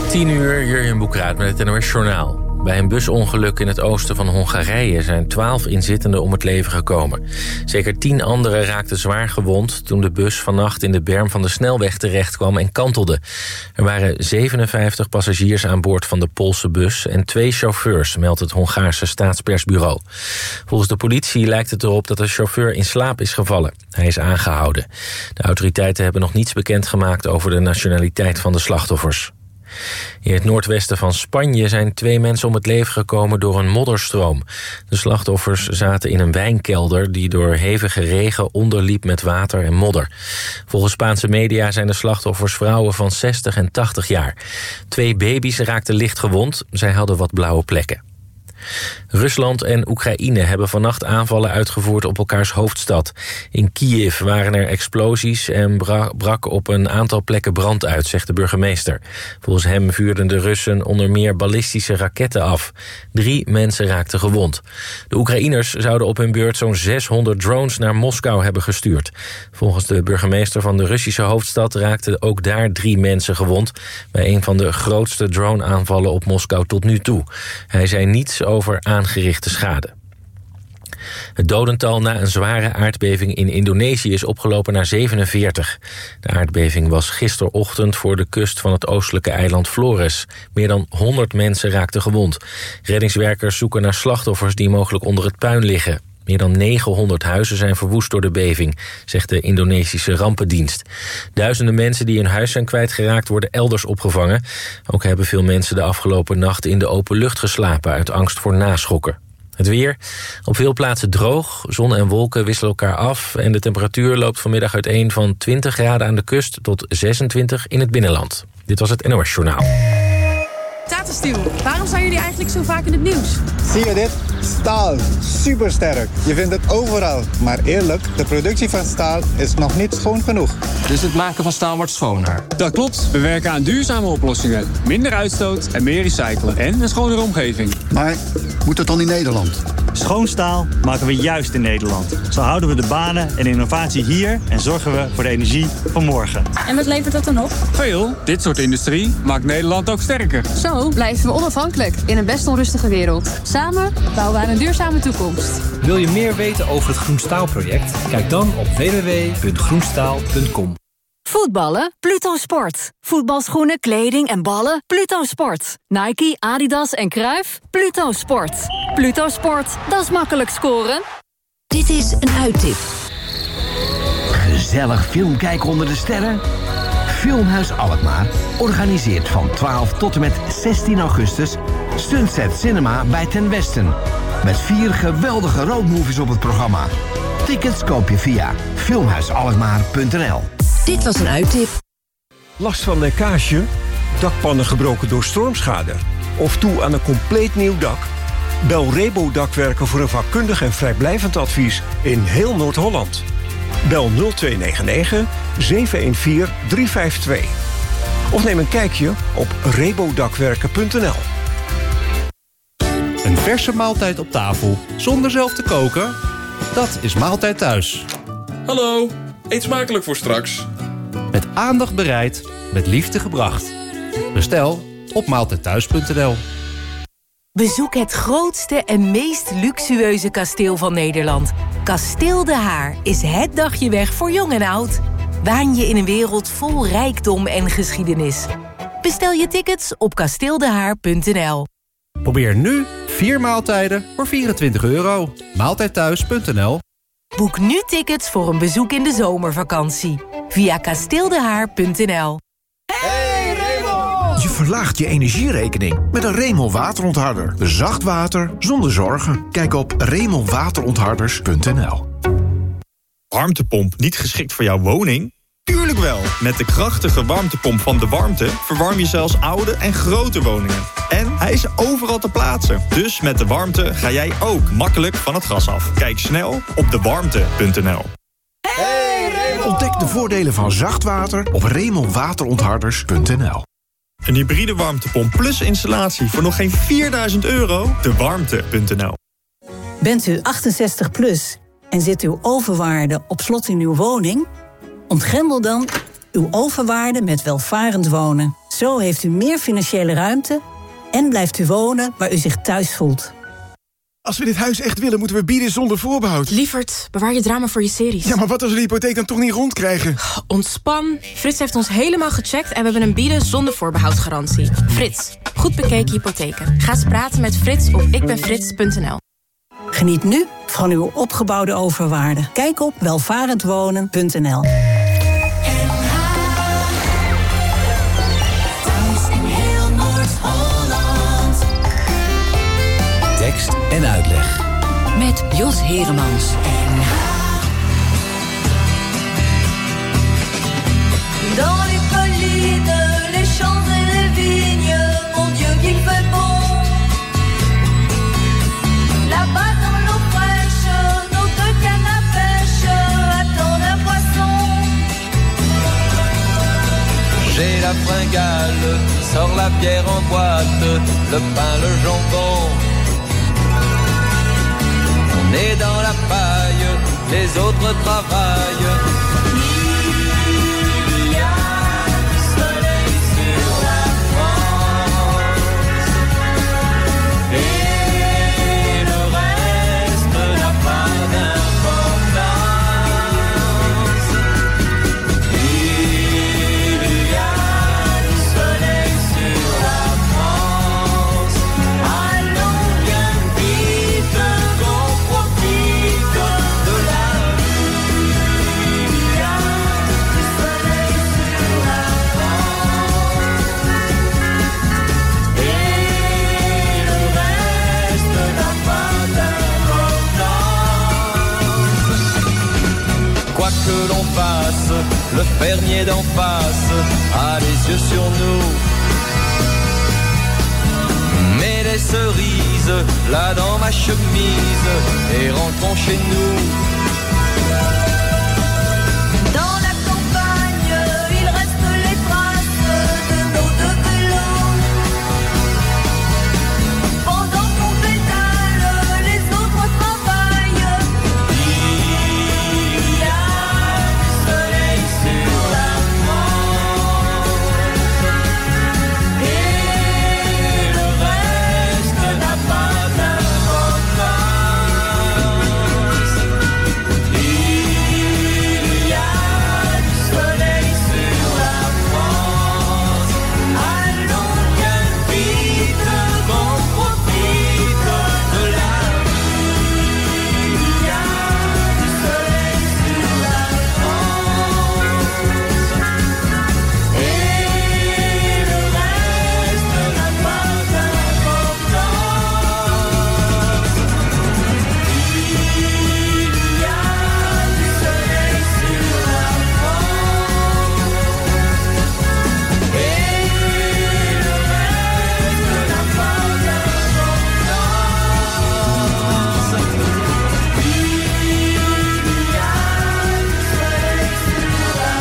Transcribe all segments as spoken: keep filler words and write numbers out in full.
tien uur, Jurjen Boekraat met het N O S Journaal. Bij een busongeluk in het oosten van Hongarije zijn twaalf inzittenden om het leven gekomen. Zeker tien anderen raakten zwaar gewond toen de bus vannacht in de berm van de snelweg terechtkwam en kantelde. Er waren zevenenvijftig passagiers aan boord van de Poolse bus en twee chauffeurs, meldt het Hongaarse staatspersbureau. Volgens de politie lijkt het erop dat de chauffeur in slaap is gevallen. Hij is aangehouden. De autoriteiten hebben nog niets bekendgemaakt over de nationaliteit van de slachtoffers. In het noordwesten van Spanje zijn twee mensen om het leven gekomen door een modderstroom. De slachtoffers zaten in een wijnkelder die door hevige regen onderliep met water en modder. Volgens Spaanse media zijn de slachtoffers vrouwen van zestig en tachtig jaar. Twee baby's raakten licht gewond, zij hadden wat blauwe plekken. Rusland en Oekraïne hebben vannacht aanvallen uitgevoerd op elkaars hoofdstad. In Kiev waren er explosies en bra- brak op een aantal plekken brand uit, zegt de burgemeester. Volgens hem vuurden de Russen onder meer ballistische raketten af. Drie mensen raakten gewond. De Oekraïners zouden op hun beurt zo'n zeshonderd drones naar Moskou hebben gestuurd. Volgens de burgemeester van de Russische hoofdstad raakten ook daar drie mensen gewond bij een van de grootste drone-aanvallen op Moskou tot nu toe. Hij zei niets over aangerichte schade. Het dodental na een zware aardbeving in Indonesië is opgelopen naar zevenenveertig. De aardbeving was gisterochtend voor de kust van het oostelijke eiland Flores. Meer dan honderd mensen raakten gewond. Reddingswerkers zoeken naar slachtoffers die mogelijk onder het puin liggen. Meer dan negenhonderd huizen zijn verwoest door de beving, zegt de Indonesische rampendienst. Duizenden mensen die hun huis zijn kwijtgeraakt worden elders opgevangen. Ook hebben veel mensen de afgelopen nacht in de open lucht geslapen uit angst voor naschokken. Het weer, op veel plaatsen droog, zon en wolken wisselen elkaar af en de temperatuur loopt vanmiddag uiteen van twintig graden aan de kust tot zesentwintig in het binnenland. Dit was het N O S Journaal. Tata Steel, waarom zijn jullie eigenlijk zo vaak in het nieuws? Zie je dit? Staal. Supersterk. Je vindt het overal. Maar eerlijk, de productie van staal is nog niet schoon genoeg. Dus het maken van staal wordt schoner? Dat klopt. We werken aan duurzame oplossingen. Minder uitstoot en meer recyclen. En een schonere omgeving. Maar moet het dan in Nederland? Schoon staal maken we juist in Nederland. Zo houden we de banen en innovatie hier en zorgen we voor de energie van morgen. En wat levert dat dan op? Veel. Dit soort industrie maakt Nederland ook sterker. Zo blijven we onafhankelijk in een best onrustige wereld. Samen bouwen we aan een duurzame toekomst. Wil je meer weten over het Groen Staal-project? Kijk dan op w w w punt groenstaal punt com. Voetballen? Pluto Sport. Voetbalschoenen, kleding en ballen? Pluto Sport. Nike, Adidas en Cruijff? Pluto Sport. Pluto Sport, dat is makkelijk scoren. Dit is een uittip. Gezellig film kijken onder de sterren? Filmhuis Alkmaar organiseert van twaalf tot en met zestien augustus... Sunset Cinema bij Ten Westen. Met vier geweldige roadmovies op het programma. Tickets koop je via filmhuisalkmaar punt n l. Dit was een uittip. Last van lekkage? Dakpannen gebroken door stormschade? Of toe aan een compleet nieuw dak? Bel Rebo Dakwerken voor een vakkundig en vrijblijvend advies in heel Noord-Holland. Bel nul twee negen negen zeven een vier drie vijf twee. Of neem een kijkje op rebodakwerken punt n l. Een verse maaltijd op tafel, zonder zelf te koken? Dat is Maaltijd Thuis. Hallo, eet smakelijk voor straks. Met aandacht bereid, met liefde gebracht. Bestel op maaltijdthuis punt n l. Bezoek het grootste en meest luxueuze kasteel van Nederland. Kasteel De Haar is het dagje weg voor jong en oud. Waan je in een wereld vol rijkdom en geschiedenis. Bestel je tickets op kasteeldehaar punt n l. Probeer nu vier maaltijden voor vierentwintig euro. maaltijdthuis punt n l. Boek nu tickets voor een bezoek in de zomervakantie. Via kasteeldehaar punt n l. Hey Raymond! Je verlaagt je energierekening met een Raymond waterontharder. Zacht water zonder zorgen. Kijk op raymond waterontharders punt n l. Warmtepomp niet geschikt voor jouw woning? Tuurlijk wel! Met de krachtige warmtepomp van De Warmte verwarm je zelfs oude en grote woningen. En hij is overal te plaatsen. Dus met De Warmte ga jij ook makkelijk van het gas af. Kijk snel op de warmte punt n l. Hey Raymond! Ontdek de voordelen van zacht water op raymond waterontharders punt n l. Een hybride warmtepomp plus installatie voor nog geen vierduizend euro? de warmte punt n l. Bent u achtenzestig plus en zit uw overwaarde op slot in uw woning? Ontgrendel dan uw overwaarde met welvarend wonen. Zo heeft u meer financiële ruimte en blijft u wonen waar u zich thuis voelt. Als we dit huis echt willen, moeten we bieden zonder voorbehoud. Lievert, bewaar je drama voor je series. Ja, maar wat als we de hypotheek dan toch niet rondkrijgen? Ontspan. Frits heeft ons helemaal gecheckt en we hebben een bieden zonder voorbehoudgarantie. Frits, goed bekeken hypotheken. Ga eens praten met Frits op ikbenfrits punt n l. Geniet nu van uw opgebouwde overwaarde. Kijk op welvarendwonen punt n l. Tekst en uitleg. Met Jos Heremans. Dans les collines, les champs et les vignes, mon Dieu qu'il fait bon. Là-bas dans l'eau fraîche, nos deux cannes à pêche attendent un poisson. J'ai la fringale, sors la bière en boîte, le pain, le jambon. On est dans la paille, les autres travaillent. Il y a du soleil sur la France et le reste n'a pas d'importance. Il y a du soleil sur la France. Allons bien vite, qu'on profite de la vie. Il y a du soleil sur la France et le reste n'a pas d'importance. Quoi que l'on fasse, le fermier d'en face a les yeux sur nous. Mets les cerises là dans ma chemise et rentrons chez nous. Dans la campagne, il reste les traces de nos deux vélos. Pendant qu'on pédale, les autres travaillent. Il y a du soleil sur la France et le reste n'a pas d'importance. Il y a du soleil sur la France. Allons bien vite, qu'on profite de la vie. Il y a du soleil sur la France et le reste n'a pas d'importance. Il y a du soleil sur la France et le reste n'a pas d'importance. Il y a du soleil sur la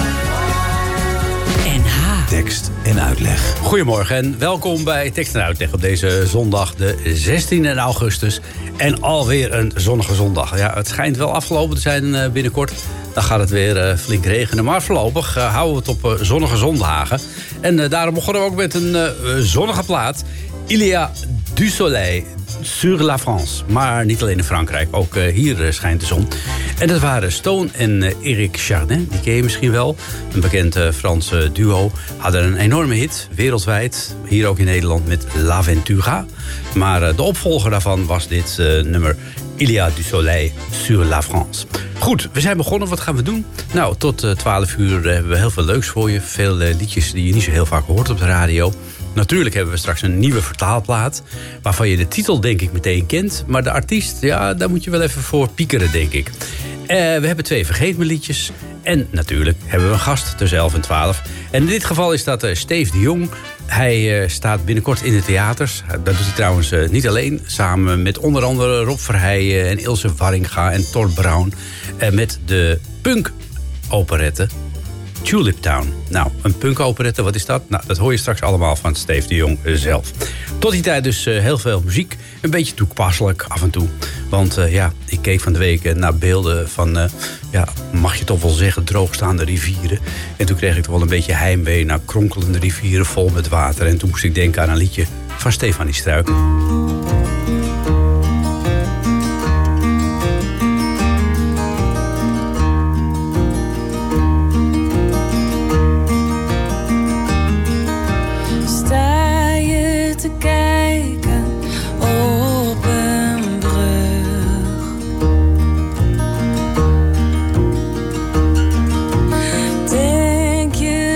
N H. Tekst en uitleg. Goedemorgen en welkom bij Tekst en Uitleg op deze zondag de zestiende augustus. En alweer een zonnige zondag. Ja, het schijnt wel afgelopen te zijn uh, binnenkort. Dan gaat het weer uh, flink regenen. Maar voorlopig uh, houden we het op uh, zonnige zondagen. En uh, daarom begonnen we ook met een uh, zonnige plaat. Il y a du soleil sur la France. Maar niet alleen in Frankrijk, ook uh, hier uh, schijnt de zon. En dat waren Stone en uh, Eric Chardin, die ken je misschien wel. Een bekend uh, Frans uh, duo. Hadden een enorme hit, wereldwijd. Hier ook in Nederland met L'Aventura. Maar uh, de opvolger daarvan was dit uh, nummer Il y a du soleil sur la France. Goed, we zijn begonnen. Wat gaan we doen? Nou, tot uh, twaalf uur uh, hebben we heel veel leuks voor je. Veel uh, liedjes die je niet zo heel vaak hoort op de radio. Natuurlijk hebben we straks een nieuwe vertaalplaat, waarvan je de titel denk ik meteen kent. Maar de artiest, ja, daar moet je wel even voor piekeren, denk ik. Uh, we hebben twee Vergeet Me liedjes. En natuurlijk hebben we een gast tussen elf en twaalf. En in dit geval is dat uh, Steve de Jong. Hij uh, staat binnenkort in de theaters. Dat doet hij trouwens uh, niet alleen. Samen met onder andere Rob Verheijen en Ilse Warringa en Thor Brown. Uh, met de punk-operette Tulip Town. Nou, een punk-operette, wat is dat? Nou, dat hoor je straks allemaal van Steve de Jong zelf. Tot die tijd dus uh, heel veel muziek. Een beetje toepasselijk af en toe. Want uh, ja, ik keek van de week uh, naar beelden van uh, ja, mag je toch wel zeggen, droogstaande rivieren. En toen kreeg ik toch wel een beetje heimwee naar kronkelende rivieren vol met water. En toen moest ik denken aan een liedje van Stefanie Struik.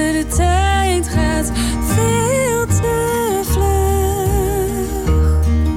Tijd gaat veel te vlug.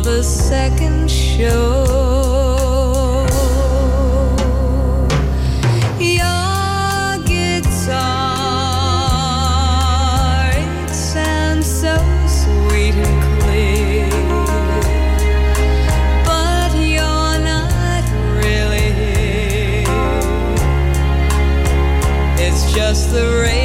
for the second show. Your guitar, it sounds so sweet and clear, but you're not really here. It's just the radio.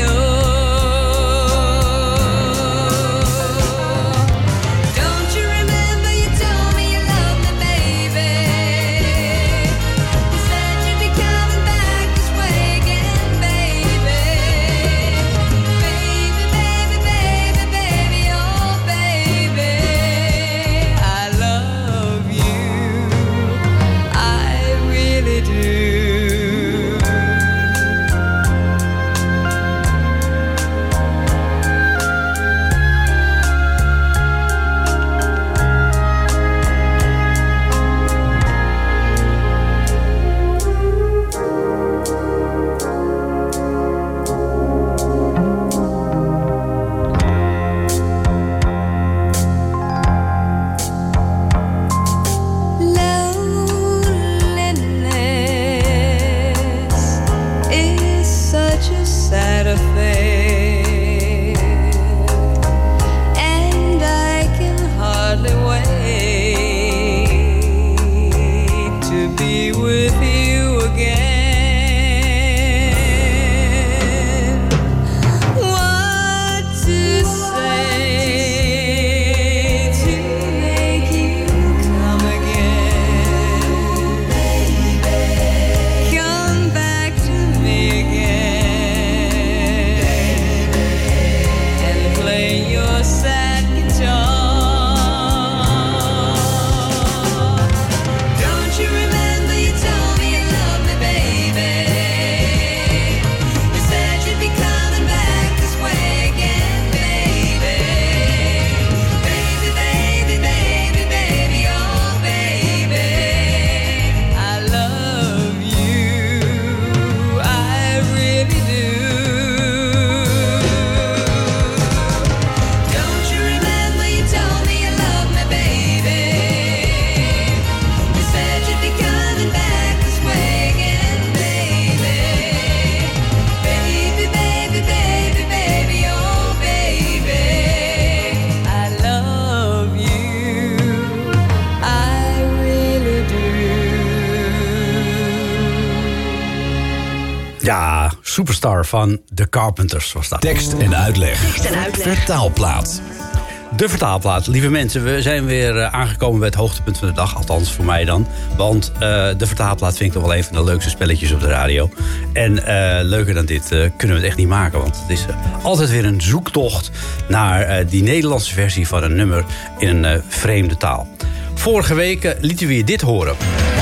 Ja, Superstar van The Carpenters was dat. Tekst en uitleg. Tekst en uitleg. Vertaalplaat. De vertaalplaat. Lieve mensen, we zijn weer uh, aangekomen bij het hoogtepunt van de dag. Althans, voor mij dan. Want uh, de vertaalplaat vind ik toch wel een van de leukste spelletjes op de radio. En uh, leuker dan dit uh, kunnen we het echt niet maken. Want het is uh, altijd weer een zoektocht naar uh, die Nederlandse versie van een nummer in een uh, vreemde taal. Vorige week uh, lieten we je dit horen.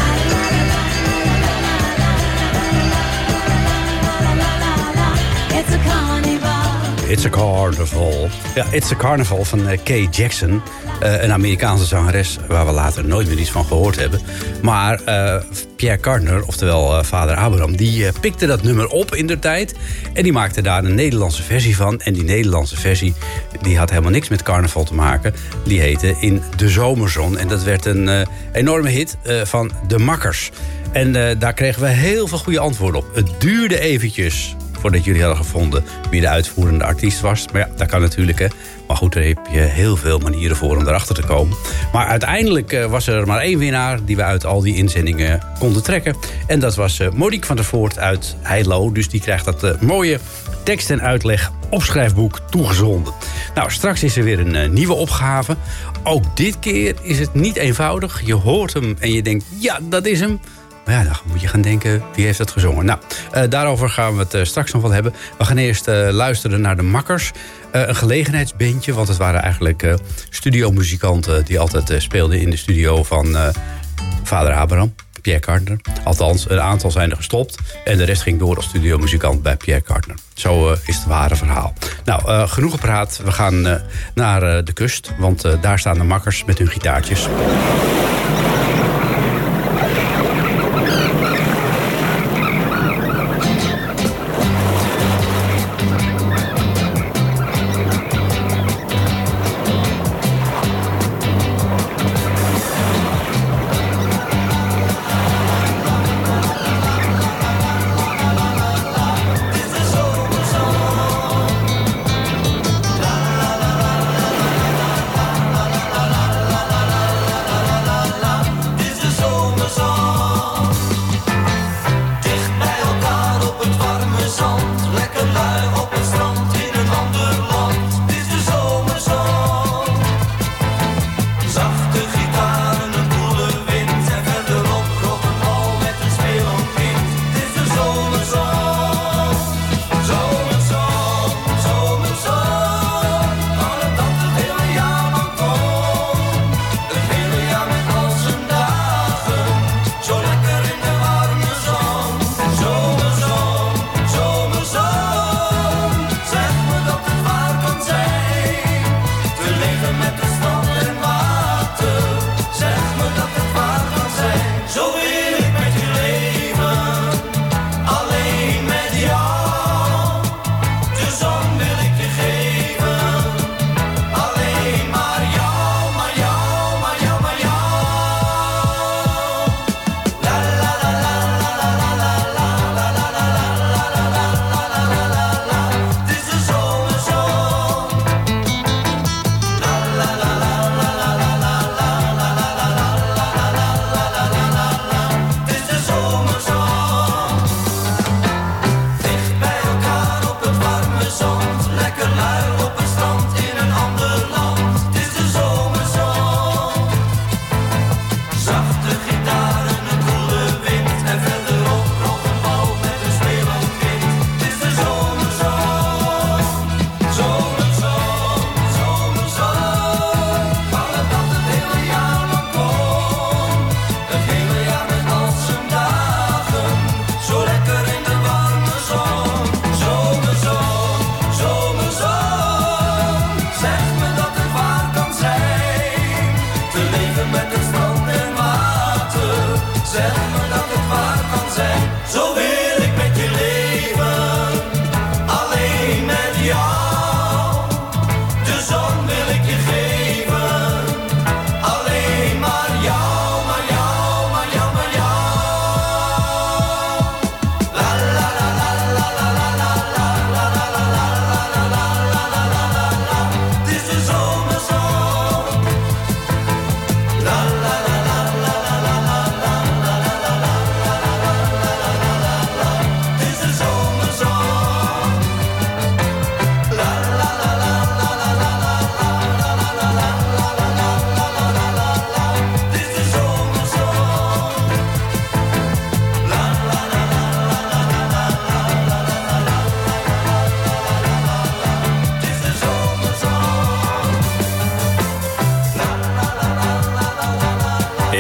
It's a Carnival. Ja, It's a Carnival van uh, Kay Jackson. Uh, een Amerikaanse zangeres waar we later nooit meer iets van gehoord hebben. Maar uh, Pierre Cardin, oftewel uh, vader Abraham, die uh, pikte dat nummer op in der tijd. En die maakte daar een Nederlandse versie van. En die Nederlandse versie die had helemaal niks met carnaval te maken. Die heette In de Zomerzon. En dat werd een uh, enorme hit uh, van De Makkers. En uh, daar kregen we heel veel goede antwoorden op. Het duurde eventjes voordat jullie hadden gevonden wie de uitvoerende artiest was. Maar ja, dat kan natuurlijk, hè. Maar goed, daar heb je heel veel manieren voor om erachter te komen. Maar uiteindelijk uh, was er maar één winnaar die we uit al die inzendingen konden trekken. En dat was uh, Monique van der Voort uit Heilo. Dus die krijgt dat uh, mooie tekst en uitleg opschrijfboek toegezonden. Nou, straks is er weer een uh, nieuwe opgave. Ook dit keer is het niet eenvoudig. Je hoort hem en je denkt, ja, dat is hem. Maar ja, dan moet je gaan denken, wie heeft dat gezongen? Nou, uh, daarover gaan we het uh, straks nog wel hebben. We gaan eerst uh, luisteren naar De Makkers. Uh, een gelegenheidsbandje, want het waren eigenlijk uh, studiomuzikanten die altijd uh, speelden in de studio van uh, vader Abraham, Pierre Cardin. Althans, een aantal zijn er gestopt. En de rest ging door als studiomuzikant bij Pierre Cardin. Zo uh, is het ware verhaal. Nou, uh, genoeg gepraat. We gaan uh, naar uh, de kust, want uh, daar staan de Makkers met hun gitaartjes.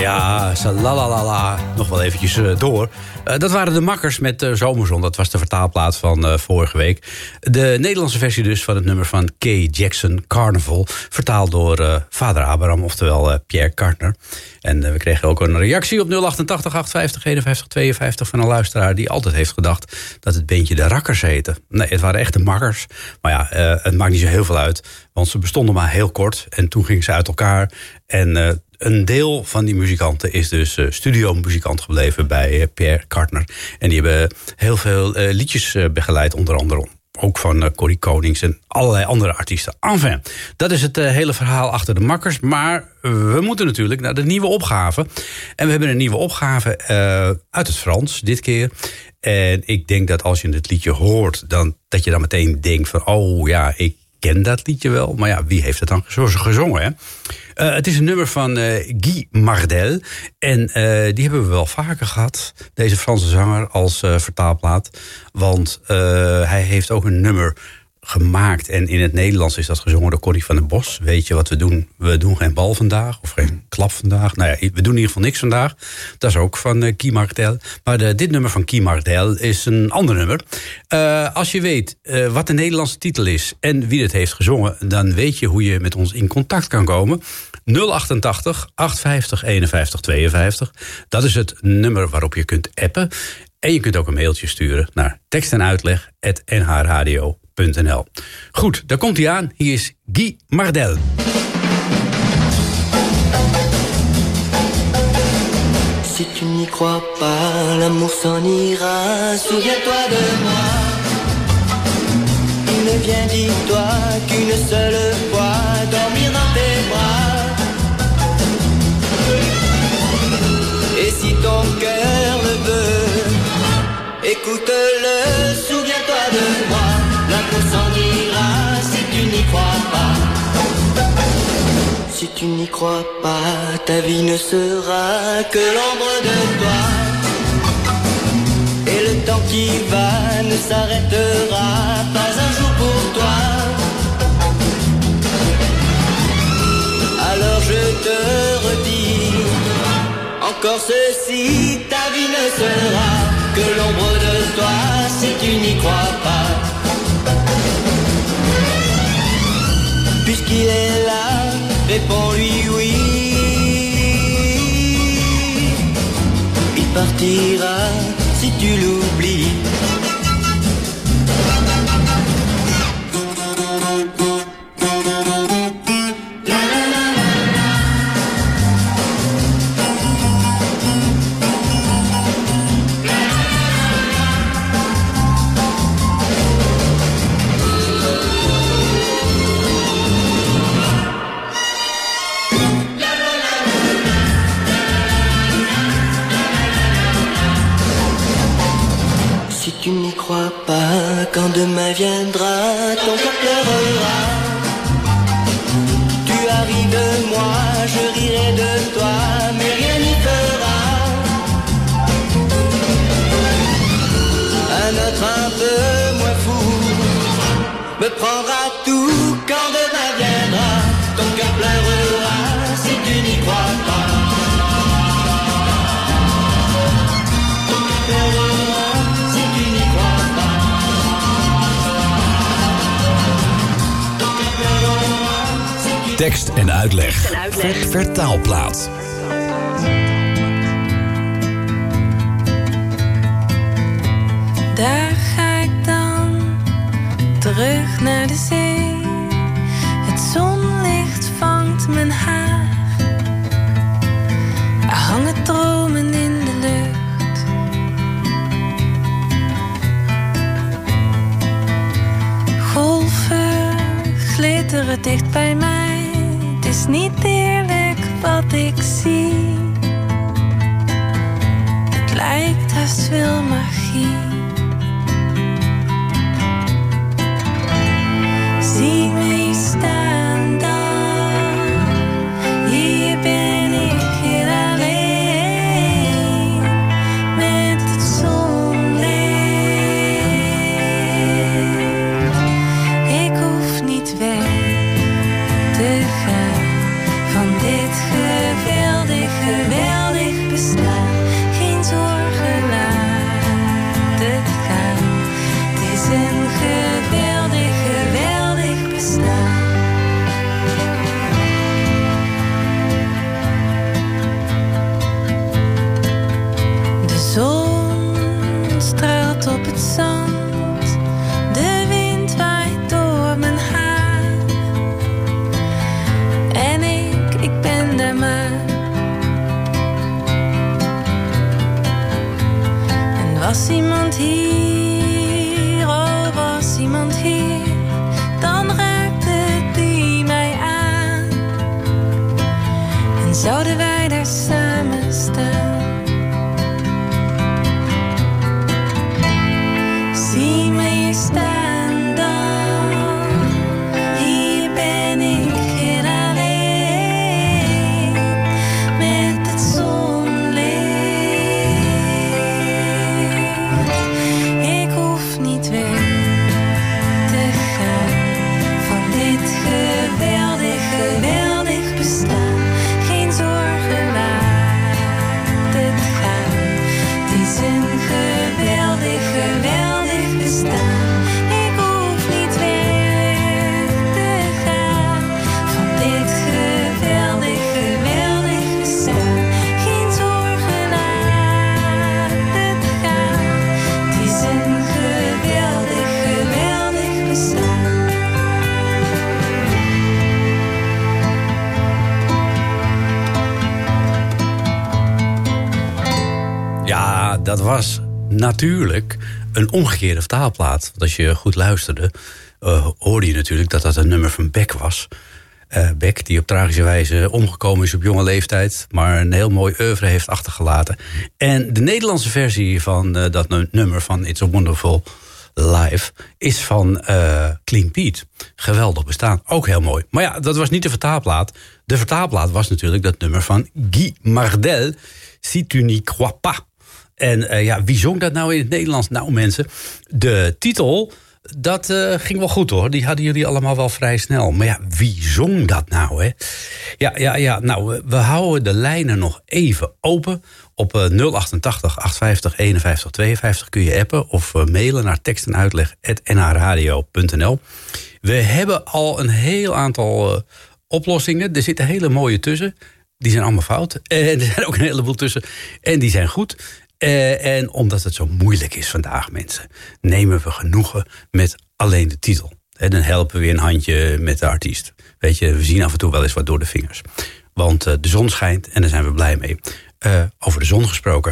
Ja, salalalala. Nog wel eventjes uh, door. Uh, dat waren de Makkers met uh, Zomerzon. Dat was de vertaalplaat van uh, vorige week. De Nederlandse versie dus van het nummer van K. Jackson, Carnival. Vertaald door uh, vader Abraham, oftewel uh, Pierre Kartner. En uh, we kregen ook een reactie op nul achtentachtig achtenvijftig eenenvijftig tweeënvijftig... van een luisteraar die altijd heeft gedacht dat het bandje de Rakkers heette. Nee, het waren echt de Makkers. Maar ja, uh, het maakt niet zo heel veel uit. Want ze bestonden maar heel kort. En toen gingen ze uit elkaar. En uh, een deel van die muzikanten is dus uh, studiomuzikant gebleven bij uh, Pierre Kartner. En die hebben heel veel uh, liedjes uh, begeleid, onder andere ook van uh, Corrie Konings en allerlei andere artiesten. Enfin, dat is het uh, hele verhaal achter de Makkers. Maar uh, we moeten natuurlijk naar de nieuwe opgave. En we hebben een nieuwe opgave uh, uit het Frans, dit keer. En ik denk dat als je het liedje hoort, dan, dat je dan meteen denkt van, oh ja, ik ken dat liedje wel. Maar ja, wie heeft het dan gezongen, hè? Uh, het is een nummer van uh, Guy Mardel. En uh, die hebben we wel vaker gehad, deze Franse zanger, als uh, vertaalplaat. Want uh, hij heeft ook een nummer gemaakt. En in het Nederlands is dat gezongen door Corrie van den Bos. Weet je wat we doen? We doen geen bal vandaag. Of geen klap vandaag. Nou ja, we doen in ieder geval niks vandaag. Dat is ook van uh, Guy Mardel. Maar de, dit nummer van Guy Mardel is een ander nummer. Uh, als je weet uh, wat de Nederlandse titel is en wie het heeft gezongen, dan weet je hoe je met ons in contact kan komen. nul achtentachtig achtenvijftig eenenvijftig tweeënvijftig. Dat is het nummer waarop je kunt appen. En je kunt ook een mailtje sturen naar tekst en uitleg at n h radio punt n l. Goed, daar komt hij aan. Hier is Guy Mardel. Si tu n'y crois pas, l'amour s'en ira. Souviens-toi de moi. Il ne vient, dis-toi, qu'une seule fois dormir dans tes bras. Et si ton cœur le veut, écoute-le, souviens-toi de moi. L'amour s'en ira si tu n'y crois pas. Si tu n'y crois pas, ta vie ne sera que l'ombre de toi. Et le temps qui va ne s'arrêtera pas un jour pour toi. Alors je te redis encore ceci, ta vie ne sera que l'ombre de toi si tu n'y crois pas. Puisqu'il est là, réponds-lui oui. Il partira si tu l'oublies. Si tu n'y crois pas, quand demain viendra, ton cœur pleurera. Tu arrives de moi, je rirai de toi, mais rien n'y fera. Un autre un peu moins fou me prendra tout quand demain viendra. Ton cœur pleurera si tu n'y crois pas. Ton cœur pleurera. Tekst en uitleg. Vertaalplaat. Daar ga ik dan, terug naar de zee. Het zonlicht vangt mijn haar. Er hangen dromen in de lucht. Golven glitteren dicht bij mij. Het is niet eerlijk wat ik zie. Het lijkt haast wel magie. Zie me staan dan. Hier ben ik heel alleen. Met het zonlicht. Ik hoef niet weg te gaan van dit geweldig, geweldig. Was iemand hier, oh was iemand hier, dan raakte die mij aan. En zouden wij daar samen staan. Zie me hier staan dan, hier ben ik geen alleen, met het zonlicht. Ik hoef niet weg te gaan van dit geweldig, geweldig bestaan. Geen zorgen laat het gaan, het is een geweldig, geweldig bestaan. Ik hoef niet weg te gaan van dit geweldig, geweldig bestaan. Geen zorgen laat het gaan, het is een geweldig, geweldig bestaan. Ja, dat was natuurlijk een omgekeerde vertaalplaat. Want als je goed luisterde, uh, hoorde je natuurlijk dat dat een nummer van Beck was. Uh, Beck, die op tragische wijze omgekomen is op jonge leeftijd, maar een heel mooi oeuvre heeft achtergelaten. En de Nederlandse versie van uh, dat nummer van It's a Wonderful Life is van uh, Clean Pete. Geweldig bestaan, ook heel mooi. Maar ja, dat was niet de vertaalplaat. De vertaalplaat was natuurlijk dat nummer van Guy Mardel, Si tu n'y crois pas. En uh, ja, wie zong dat nou in het Nederlands? Nou mensen, de titel, dat uh, ging wel goed hoor. Die hadden jullie allemaal wel vrij snel. Maar ja, wie zong dat nou hè? Ja, ja, ja, nou, we houden de lijnen nog even open. Op uh, nul achtentachtig, achthonderdvijftig, eenenvijftig, tweeënvijftig kun je appen of uh, mailen naar tekstenuitleg apenstaartje n h radio punt n l. We hebben al een heel aantal uh, oplossingen. Er zitten hele mooie tussen. Die zijn allemaal fout. En er zijn ook een heleboel tussen. En die zijn goed. Uh, en omdat het zo moeilijk is vandaag, mensen, nemen we genoegen met alleen de titel. En dan helpen we weer een handje met de artiest. Weet je, we zien af en toe wel eens wat door de vingers. Want uh, de zon schijnt en daar zijn we blij mee. Uh, over de zon gesproken.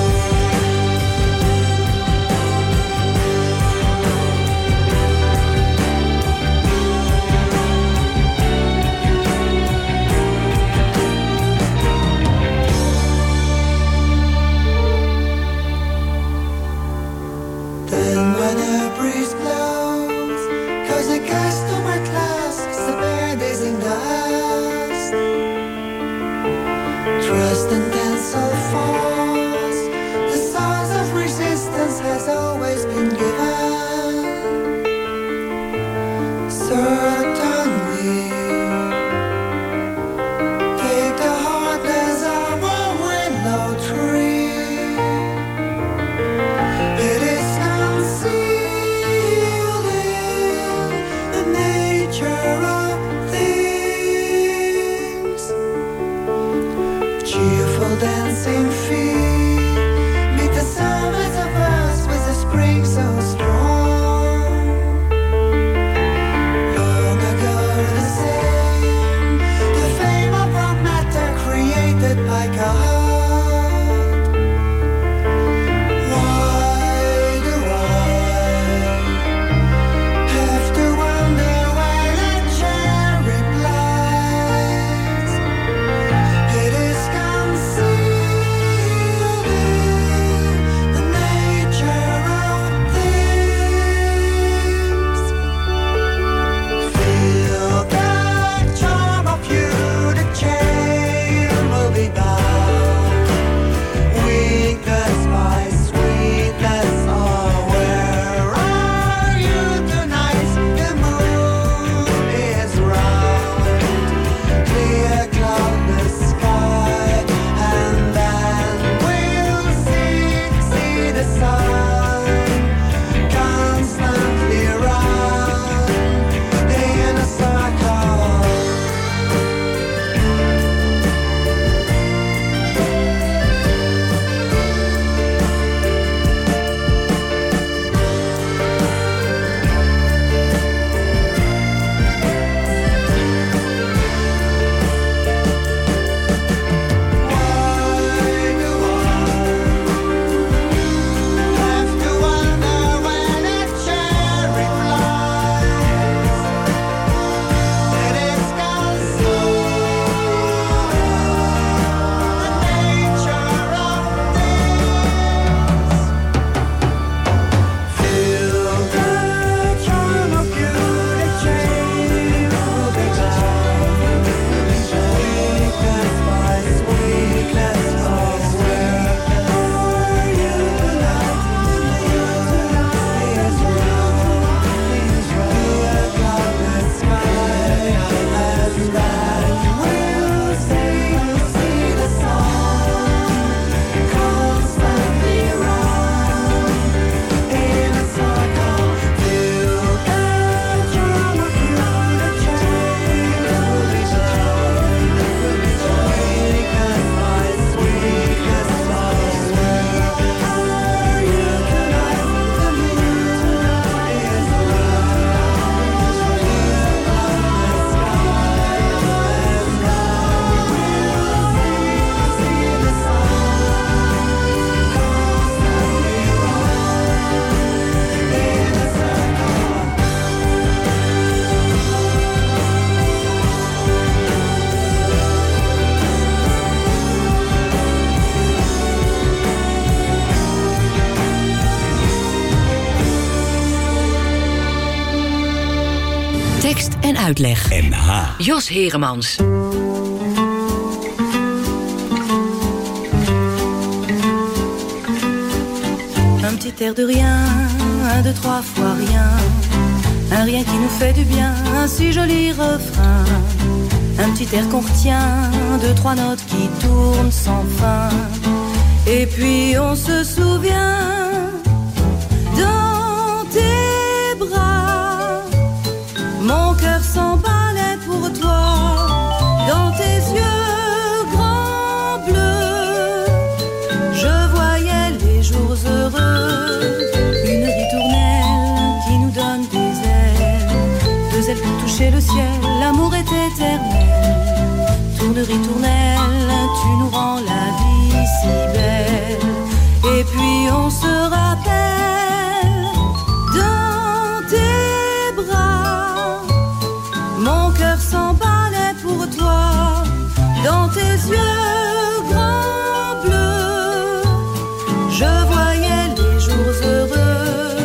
Trust and cancel falls. The songs of resistance has always been given. Certainly, take the hardness of a willow tree. It is concealed in the nature of things. Cheerful dancing feet meet the summits of us with a spring so strong. Long ago the same, the fame of our matter created by God. Why do I have to wonder why the cherry blights? It is concealed en uitleg. N H. Jos Heremans. Un petit air de rien, un, deux, trois fois rien. Un rien qui nous fait du bien, un si joli refrain. Un petit air qu'on retient, deux, trois notes qui tournent sans fin. Et puis on se souvient, dans tes bras, mon cœur s'emballait pour toi, dans tes yeux grands bleus, je voyais les jours heureux, une ritournelle qui nous donne des ailes, deux ailes pour toucher le ciel, l'amour est éternel, tournerie tournelle, tu nous rends la vie si belle, et puis on se rappelle, dans tes bras, mon cœur s'emballait pour toi, dans tes yeux grands bleus, je voyais les jours heureux.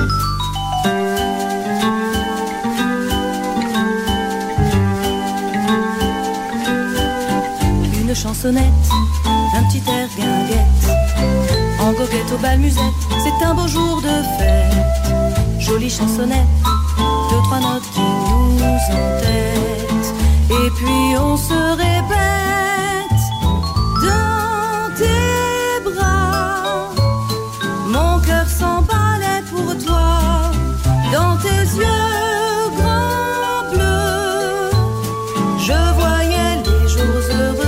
Une chansonnette, un petit air guinguette, en goguette au bal musette, c'est un beau jour de fête. Jolie chansonnette, deux, trois notes qui nous entêtent, et puis on se répète, dans tes bras, mon cœur s'emballait pour toi, dans tes yeux grands bleus, je voyais les jours heureux.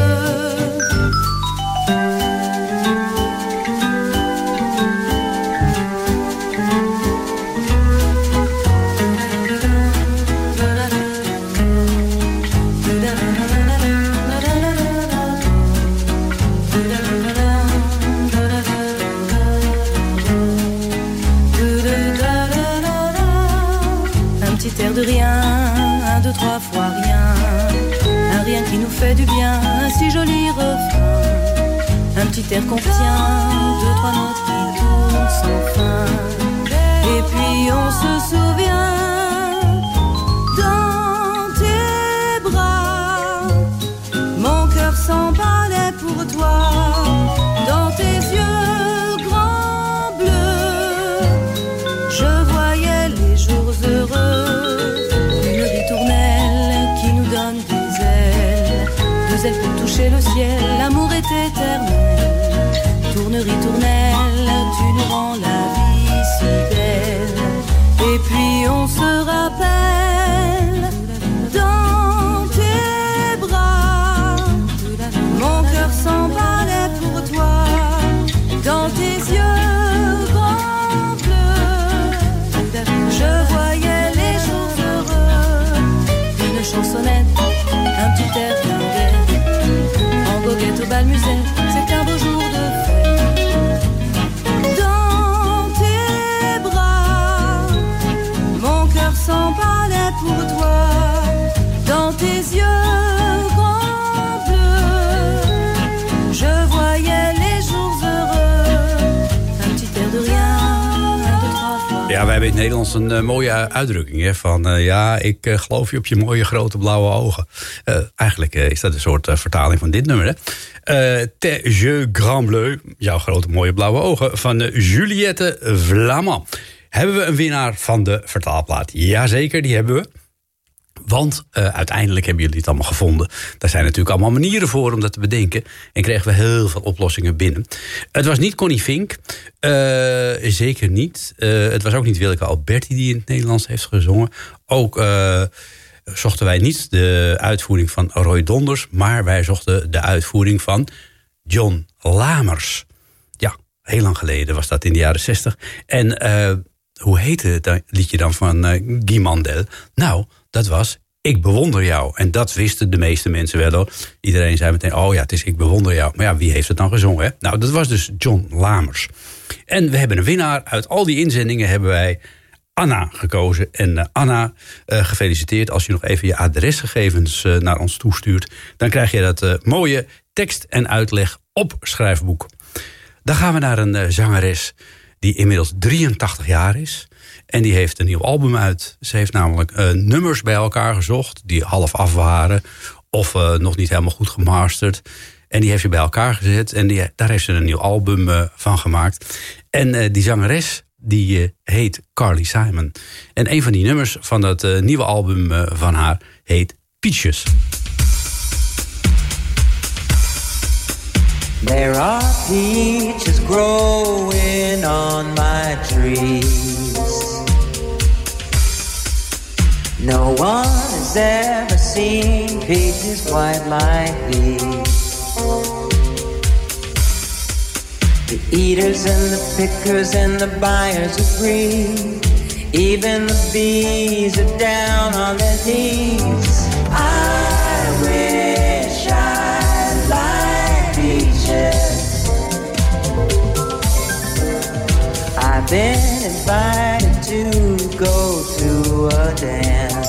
De rien, un, deux, trois fois rien, un rien qui nous fait du bien, un si joli refrain, un petit air qu'on retient, deux, trois notes qui tournent sans fin, et puis on se souvient, dans tes bras, mon cœur s'emballait pour toi, dans tes yeux grands bleus, je voyais les jours heureux. Pour toucher le ciel, l'amour est éternel. Tournerie tournelle, tu nous rends la vie si belle. Et puis on se rappelle, dans tes bras, mon cœur s'emballait pour toi, dans tes yeux grands bleus, je voyais les jours heureux. Une chansonnette, un petit air guinguette, goguette au bal musette, c'est un beau jour de fête. Dans tes bras, mon cœur s'emballait pour toi, dans tes yeux grands bleus, je voyais les jours heureux, un petit air de rien, un, deux, trois fois. Ja, wij hebben in het Nederlands een uh, mooie uitdrukking. Hè, van uh, ja, ik uh, geloof je op je mooie grote blauwe ogen. Uh, eigenlijk uh, is dat een soort uh, vertaling van dit nummer. Hè. Uh, Tes yeux grands bleus, jouw grote mooie blauwe ogen, van uh, Juliette Vlamand. Hebben we een winnaar van de vertaalplaat? Jazeker, die hebben we. Want uh, uiteindelijk hebben jullie het allemaal gevonden. Daar zijn natuurlijk allemaal manieren voor om dat te bedenken. En kregen we heel veel oplossingen binnen. Het was niet Connie Fink. Uh, zeker niet. Uh, het was ook niet Willeke Alberti die in het Nederlands heeft gezongen. Ook uh, zochten wij niet de uitvoering van Roy Donders. Maar wij zochten de uitvoering van John Lamers. Ja, heel lang geleden was dat in de jaren zestig. En uh, hoe heette het liedje dan van uh, Guy Mandel? Nou, dat was Ik bewonder jou. En dat wisten de meeste mensen wel hoor. Iedereen zei meteen, oh ja, het is Ik bewonder jou. Maar ja, wie heeft het dan gezongen? Hè? Nou, dat was dus John Lamers. En we hebben een winnaar. Uit al die inzendingen hebben wij Anna gekozen. En uh, Anna, uh, gefeliciteerd. Als je nog even je adresgegevens uh, naar ons toestuurt, dan krijg je dat uh, mooie tekst en uitleg op schrijfboek. Dan gaan we naar een uh, zangeres die inmiddels drieëntachtig jaar is. En die heeft een nieuw album uit. Ze heeft namelijk uh, nummers bij elkaar gezocht die half af waren of uh, nog niet helemaal goed gemasterd. En die heeft ze bij elkaar gezet en die, daar heeft ze een nieuw album uh, van gemaakt. En uh, die zangeres die uh, heet Carly Simon. En een van die nummers van dat uh, nieuwe album uh, van haar heet Peaches. There are peaches growing on my trees. No one has ever seen peaches quite like these. The eaters and the pickers and the buyers agree. Even the bees are down on their knees. I wish I liked peaches. I've been invited to go to a dance.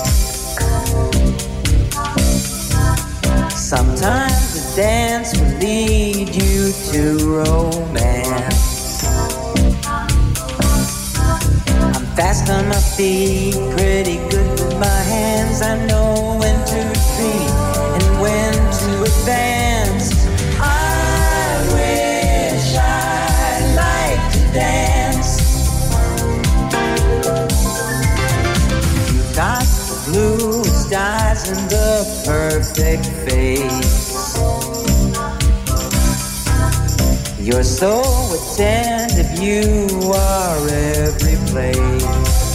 Sometimes the dance will lead you to romance. I'm fast on my feet, pretty good with my hands. I know when to retreat and when to advance. I wish I liked to dance. You got the bluest eyes and the perfect face. You're so attentive, you are every place.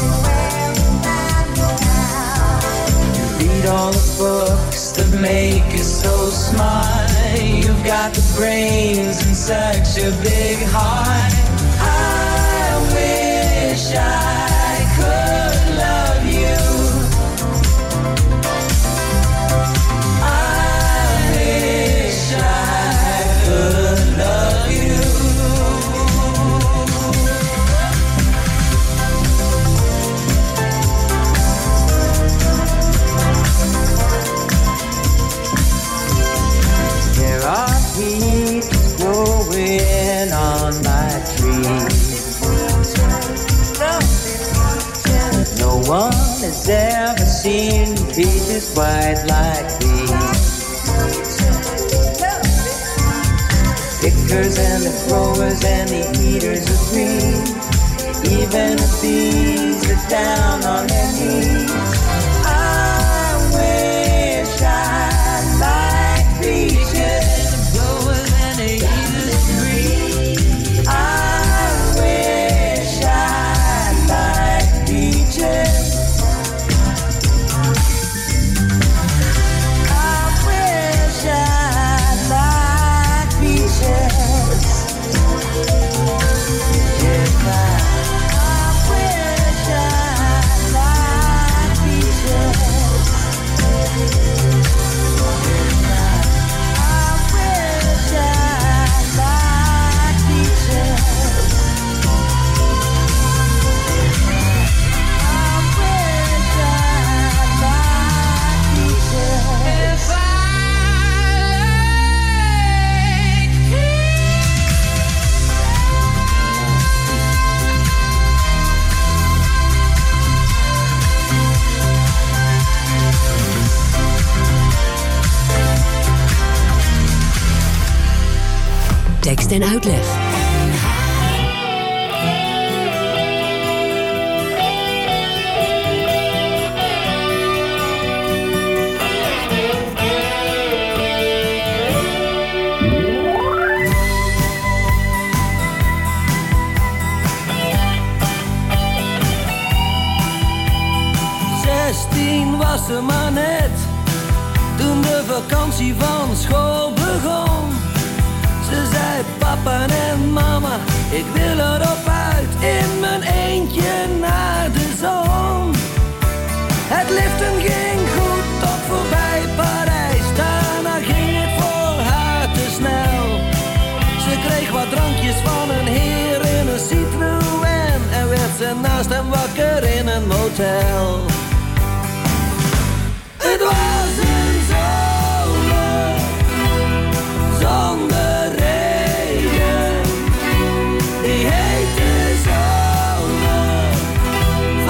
You read all the books that make you so smart. You've got the brains and such a big heart. I wish I could love you. I wish I could love you. There are peaches growing on my tree. No one has ever seen peaches quite like these. Pickers and the growers and the eaters agree. Even the bees are down on their knees. I wish I liked peaches. The growers and the eaters agree. I wish I liked peaches. I wish I liked peaches. If I tekst en uitleg. Zestien was ze maar net, toen de vakantie van school begon. Ze zei papa en mama, ik wil erop uit in mijn eentje naar de zon. Het liften ging goed tot voorbij Parijs, daarna ging het voor haar te snel. Ze kreeg wat drankjes van een heer in een Citroën en werd ze naast hem wakker in een motel. Het was een zomer zonder regen, die heette zomer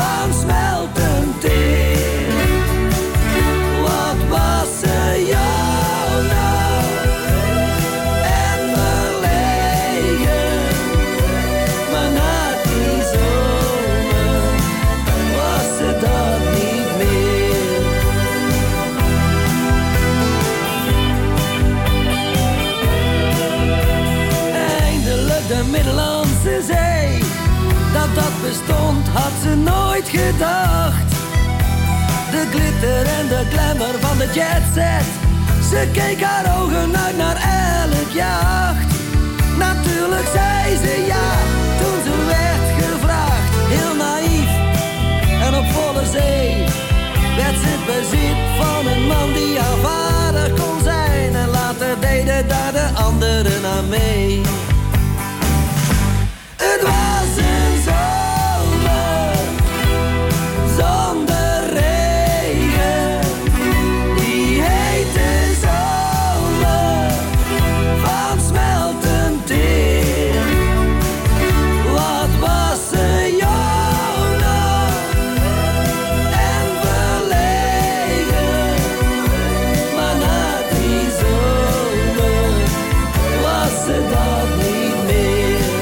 Middellandse Zee. Dat dat bestond had ze nooit gedacht. De glitter en de glamour van de jetset. Ze keek haar ogen uit naar elk jacht. Natuurlijk zei ze ja, toen ze werd gevraagd. Heel naïef en op volle zee. Werd ze het bezit van een man die haar vader kon zijn. En later deden daar de anderen aan mee. Het was een zomer zonder regen. Die hete zomer van smeltend teer. Wat was ze jong nog en verlegen. Maar na die zomer was ze dat niet meer.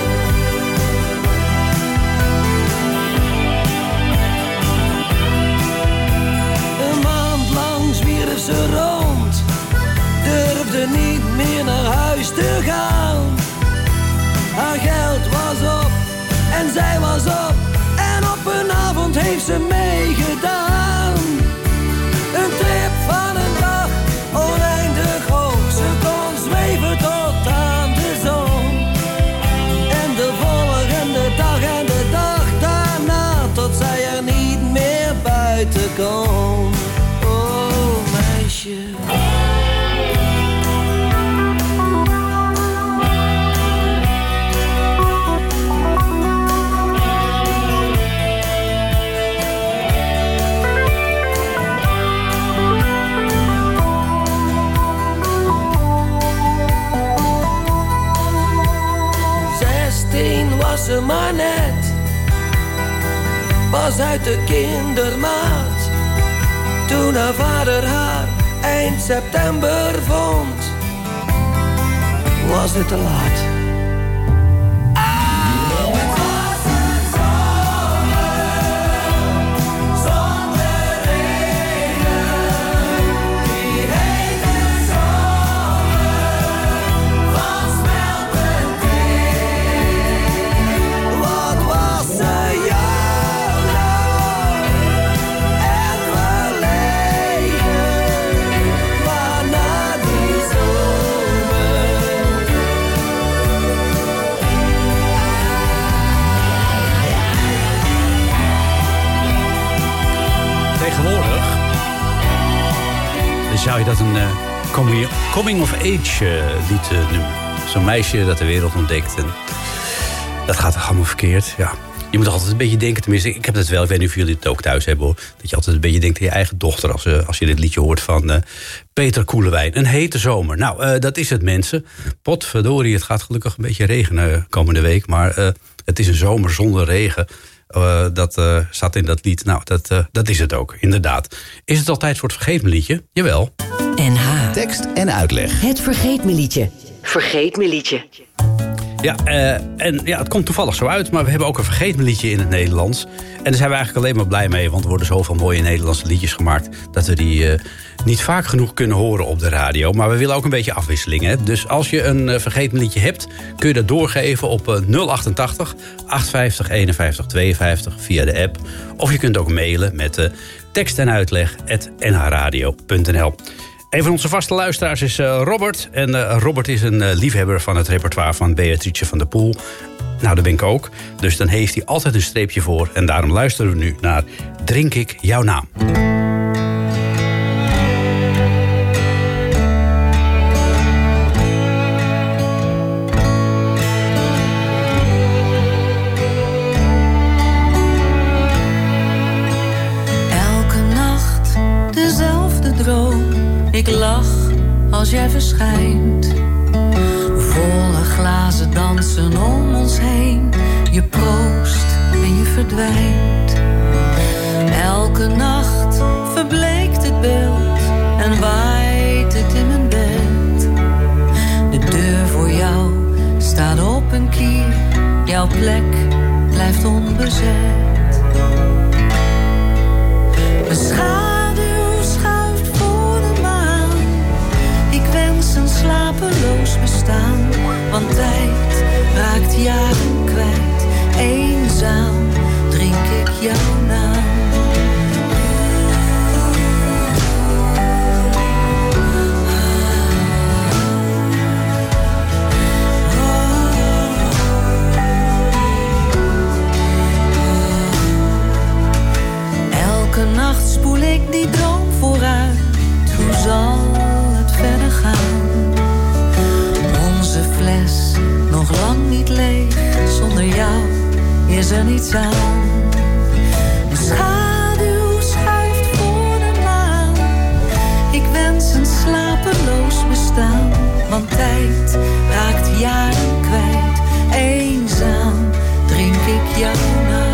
Ze rond, durfde niet meer naar huis te gaan. Haar geld was op en zij was op. En op een avond heeft ze meegedaan. Een trip van een dag, oneindig hoog. Ze kon zweven tot aan de zon. En de volgende dag en de dag daarna, tot zij er niet meer buiten kon. Zestien was ze maar net, was uit de kindermaat. Toen haar vader haar eind september vond, was het te laat. Zou je dat een uh, coming, coming of age uh, lied uh, noemen? Zo'n meisje dat de wereld ontdekt. En dat gaat toch allemaal verkeerd. Ja. Je moet altijd een beetje denken, tenminste, ik heb het wel, ik weet niet of jullie het ook thuis hebben hoor. Dat je altijd een beetje denkt aan je eigen dochter als, uh, als je dit liedje hoort van uh, Peter Koelewijn. Een hete zomer. Nou, uh, dat is het mensen. Potverdorie, het gaat gelukkig een beetje regenen komende week. Maar uh, het is een zomer zonder regen. Uh, dat uh, staat in dat lied. Nou, dat, uh, dat is het ook, inderdaad. Is het altijd voor het Vergeet Me liedje? Jawel. N H. Tekst en uitleg. Het Vergeet Me liedje. Vergeet Me liedje. Ja, uh, en ja, het komt toevallig zo uit, maar we hebben ook een Vergeet Me liedje in het Nederlands. En daar zijn we eigenlijk alleen maar blij mee, want er worden zoveel mooie Nederlandse liedjes gemaakt dat we die uh, niet vaak genoeg kunnen horen op de radio. Maar we willen ook een beetje afwisseling. Hè? Dus als je een uh, Vergeet Me liedje hebt, kun je dat doorgeven op uh, nul achtentachtig, achthonderdvijftig, eenenvijftig, tweeënvijftig via de app. Of je kunt ook mailen met uh, tekst en uitleg at n h radio punt n l. Een van onze vaste luisteraars is uh, Robert. En uh, Robert is een uh, liefhebber van het repertoire van Beatrice van der Poel. Nou, dat ben ik ook. Dus dan heeft hij altijd een streepje voor. En daarom luisteren we nu naar Drink ik jouw naam. Elke nacht dezelfde droom. Ik lach als jij verschijnt. Volle glazen dansen om ons heen. Je proost en je verdwijnt. Elke nacht verbleekt het beeld en waait het in mijn bed. De deur voor jou staat op een kier. Jouw plek blijft onbezet. Mijn schaduw schuift voor de maan. Ik wens een slapeloos bestaan, want tijd raakt jou is er niets aan. Een schaduw schuift voor de maan. Ik wens een slapeloos bestaan, want tijd raakt jaren kwijt. Eenzaam drink ik jouw naam.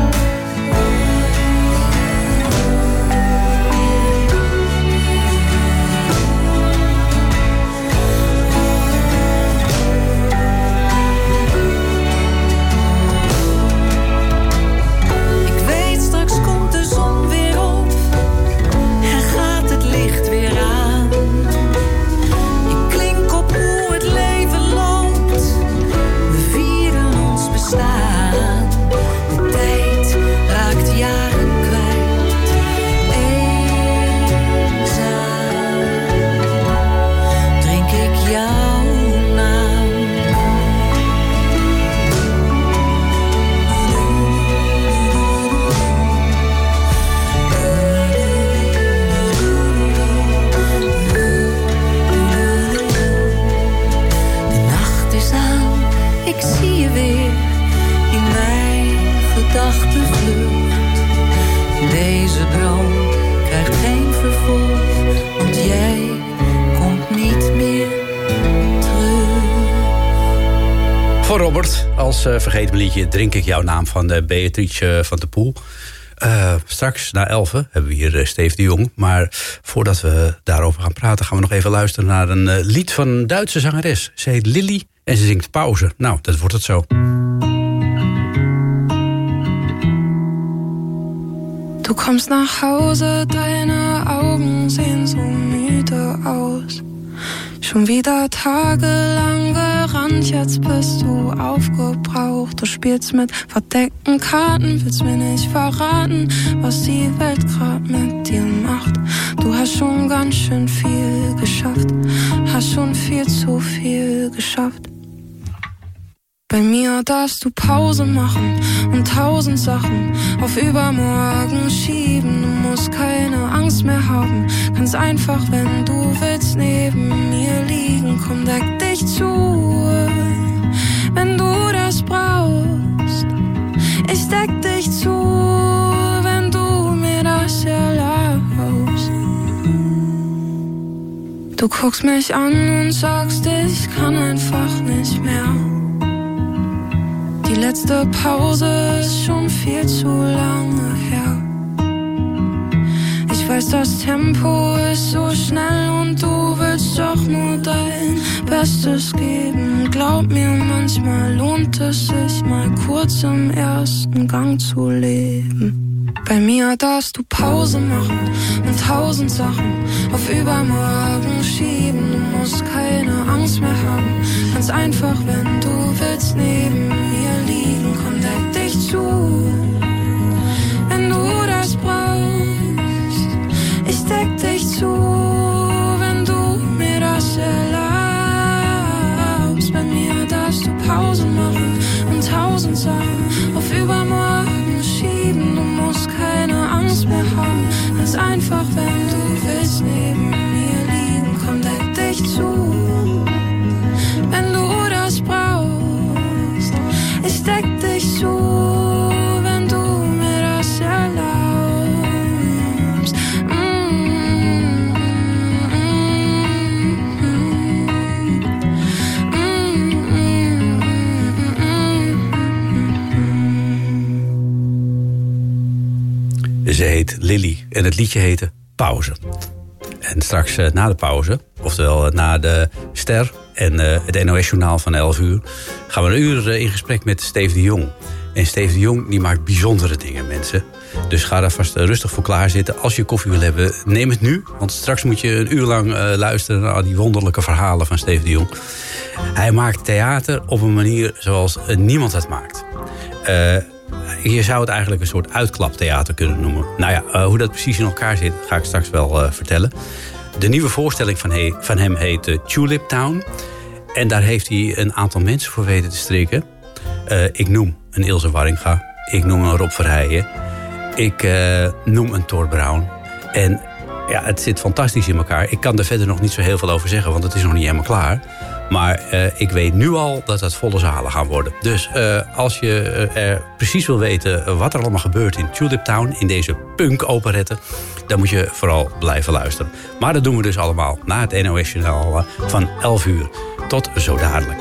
Deze droom krijgt geen vervolg, want jij komt niet meer terug. Voor Robert, als uh, vergeten liedje Drink ik jouw naam van uh, Beatrice van der Poel. Uh, straks na elfen hebben we hier uh, Steve de Jong. Maar voordat we daarover gaan praten, gaan we nog even luisteren naar een uh, lied van een Duitse zangeres. Ze heet Lilly en ze zingt Pauze. Nou, dat wordt het zo. Du kommst nach Hause, deine Augen sehen so müde aus. Schon wieder tagelang gerannt, jetzt bist du aufgebraucht. Du spielst mit verdeckten Karten, willst mir nicht verraten, was die Welt grad mit dir macht. Du hast schon ganz schön viel geschafft, hast schon viel zu viel geschafft. Bei mir darfst du Pause machen und tausend Sachen auf übermorgen schieben. Du musst keine Angst mehr haben, kannst einfach, wenn du willst, neben mir liegen. Komm, deck dich zu, wenn du das brauchst. Ich deck dich zu, wenn du mir das erlaubst. Du guckst mich an und sagst, ich kann einfach nicht mehr. Die letzte Pause ist schon viel zu lange her. Ich weiß, das Tempo ist so schnell und du willst doch nur dein Bestes geben. Glaub mir, manchmal lohnt es sich, mal kurz im ersten Gang zu leben. Bei mir darfst du Pause machen und tausend Sachen auf übermorgen schieben. Du musst keine Angst mehr haben, ganz einfach, wenn du willst, neben mir liegen. Komm, deck dich zu, wenn du das brauchst. Ich deck dich zu, wenn du mir das erlaubst. Bei mir darfst du Pause machen und tausend Sachen auf übermorgen schieben. Du musst keine Angst mehr haben, ganz einfach, wenn du willst, neben mir liegen. Komm, deck dich zu, wenn du das brauchst. Ich deck dich zu, wenn du mir das erlaubst. Mm-hmm. Mm-hmm. Ze heet Lilly en het liedje heette Pauze. En straks uh, na de pauze, oftewel uh, na de Ster en uh, het N O S-journaal van elf uur... gaan we een uur uh, in gesprek met Steve de Jong. En Steve de Jong die maakt bijzondere dingen, mensen. Dus ga daar vast uh, rustig voor klaarzitten. Als je koffie wil hebben, neem het nu. Want straks moet je een uur lang uh, luisteren naar die wonderlijke verhalen van Steve de Jong. Hij maakt theater op een manier zoals uh, niemand het maakt. Uh, Je zou het eigenlijk een soort uitklaptheater kunnen noemen. Nou ja, uh, hoe dat precies in elkaar zit, ga ik straks wel uh, vertellen. De nieuwe voorstelling van, he, van hem heet uh, Tulip Town. En daar heeft hij een aantal mensen voor weten te strikken. Uh, ik noem een Ilse Warringa. Ik noem een Rob Verheijen. Ik uh, noem een Thor Brown. En ja, het zit fantastisch in elkaar. Ik kan er verder nog niet zo heel veel over zeggen, want het is nog niet helemaal klaar. Maar uh, ik weet nu al dat het volle zalen gaan worden. Dus uh, als je uh, er precies wil weten wat er allemaal gebeurt in Tulip Town, in deze punk-operette, dan moet je vooral blijven luisteren. Maar dat doen we dus allemaal na het N O S-journaal van elf uur. Tot zo dadelijk.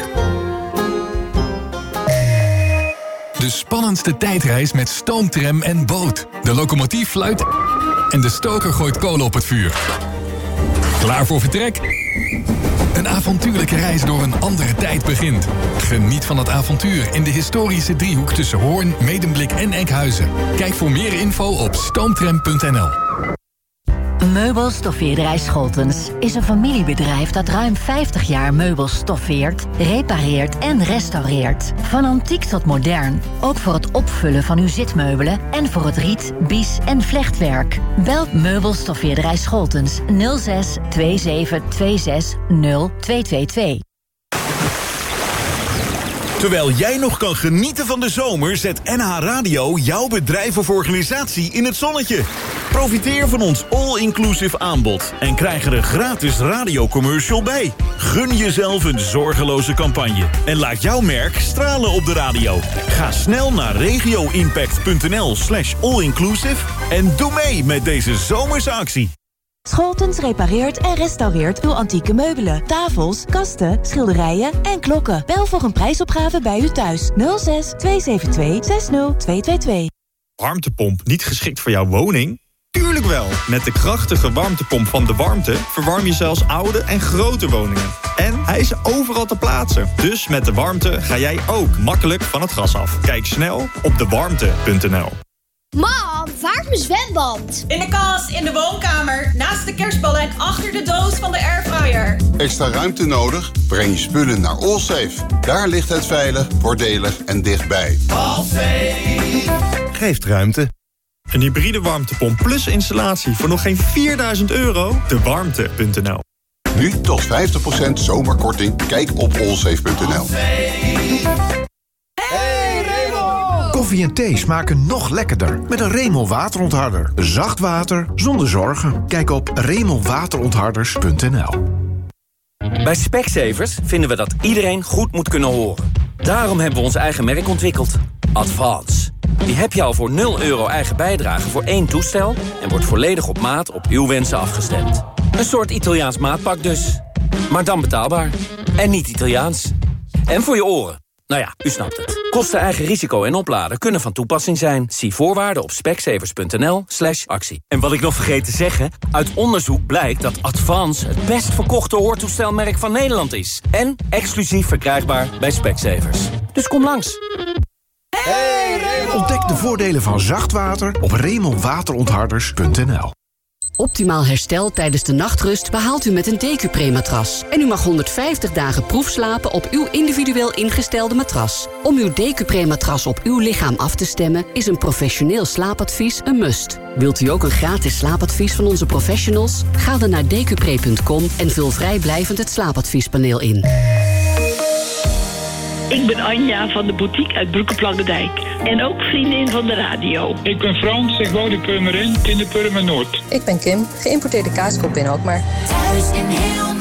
De spannendste tijdreis met stoomtram en boot. De locomotief fluit en de stoker gooit kolen op het vuur. Klaar voor vertrek? Een avontuurlijke reis door een andere tijd begint. Geniet van het avontuur in de historische driehoek tussen Hoorn, Medemblik en Enkhuizen. Kijk voor meer info op stoomtram punt n l. Meubelstoffeerderij Scholtens is een familiebedrijf dat ruim vijftig jaar meubels stoffeert, repareert en restaureert. Van antiek tot modern, ook voor het opvullen van uw zitmeubelen en voor het riet, bies en vlechtwerk. Bel Meubelstoffeerderij Scholtens nul zes twee zeven twee zes nul twee twee twee. Terwijl jij nog kan genieten van de zomer, zet N H Radio jouw bedrijf of organisatie in het zonnetje. Profiteer van ons all-inclusive aanbod en krijg er een gratis radiocommercial bij. Gun jezelf een zorgeloze campagne en laat jouw merk stralen op de radio. Ga snel naar regioimpact.nl slash allinclusive en doe mee met deze zomerse actie. Scholtens repareert en restaureert uw antieke meubelen, tafels, kasten, schilderijen en klokken. Bel voor een prijsopgave bij u thuis. nul zes twee zeven twee zes nul twee twee twee. Warmtepomp niet geschikt voor jouw woning? Tuurlijk wel. Met de krachtige warmtepomp van De Warmte verwarm je zelfs oude en grote woningen. En hij is overal te plaatsen. Dus met De Warmte ga jij ook makkelijk van het gas af. Kijk snel op de warmte punt n l. Mam, waar is mijn zwembad? In de kast, in de woonkamer, naast de kerstballen en achter de doos van de airfryer. Extra ruimte nodig? Breng je spullen naar Allsafe. Daar ligt het veilig, voordelig en dichtbij. Allsafe geeft ruimte. Een hybride warmtepomp plus installatie voor nog geen vierduizend euro? de warmte punt n l. Nu tot vijftig procent zomerkorting. Kijk op allsafe punt n l. Koffie en thee smaken nog lekkerder met een Remel waterontharder. Zacht water zonder zorgen. Kijk op remel waterontharders punt n l. Bij Specsavers vinden we dat iedereen goed moet kunnen horen. Daarom hebben we ons eigen merk ontwikkeld. Advance. Die heb je al voor nul euro eigen bijdrage voor één toestel en wordt volledig op maat op uw wensen afgestemd. Een soort Italiaans maatpak dus. Maar dan betaalbaar. En niet Italiaans. En voor je oren. Nou ja, u snapt het. Kosten, eigen risico en opladen kunnen van toepassing zijn. Zie voorwaarden op specsavers punt n l slash actie. En wat ik nog vergeet te zeggen, uit onderzoek blijkt dat Advance het best verkochte hoortoestelmerk van Nederland is. En exclusief verkrijgbaar bij Specsavers. Dus kom langs. Hey, Remel! Ontdek de voordelen van zacht water op remel waterontharders punt n l. Optimaal herstel tijdens de nachtrust behaalt u met een Decupre-matras. En u mag honderdvijftig dagen proefslapen op uw individueel ingestelde matras. Om uw Decupre-matras op uw lichaam af te stemmen is een professioneel slaapadvies een must. Wilt u ook een gratis slaapadvies van onze professionals? Ga dan naar decupre punt com en vul vrijblijvend het slaapadviespaneel in. Ik ben Anja van de boutique uit Broek op Lange Dijk. En ook vriendin van de radio. Ik ben Frans, ik woon in Purmerend in de Purmernoord. Ik ben Kim, geïmporteerde kaaskop in Alkmaar. Thuis in heel